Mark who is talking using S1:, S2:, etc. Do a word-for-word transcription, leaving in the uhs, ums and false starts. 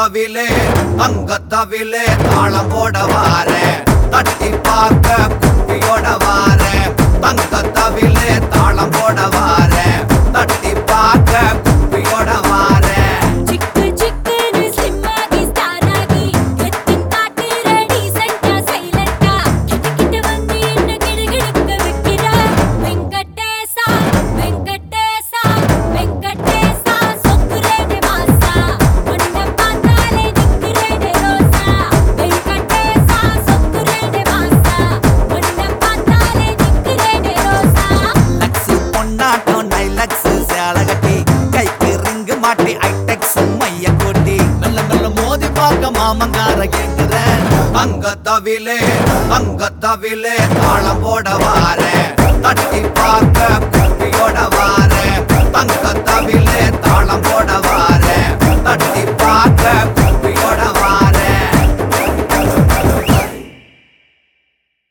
S1: தவிலே தங்க தவிலே தாளம் போட வார தட்டி பார்க்க குப்பியோட வார தங்க தவிலே தாளம் போட வார தட்டி பார்க்க குப்பியோட வார மாமங்கார கேக்குறேன் தங்க தவிலே தங்க தவிலே தாளம் போட வார தட்டி பார்க்க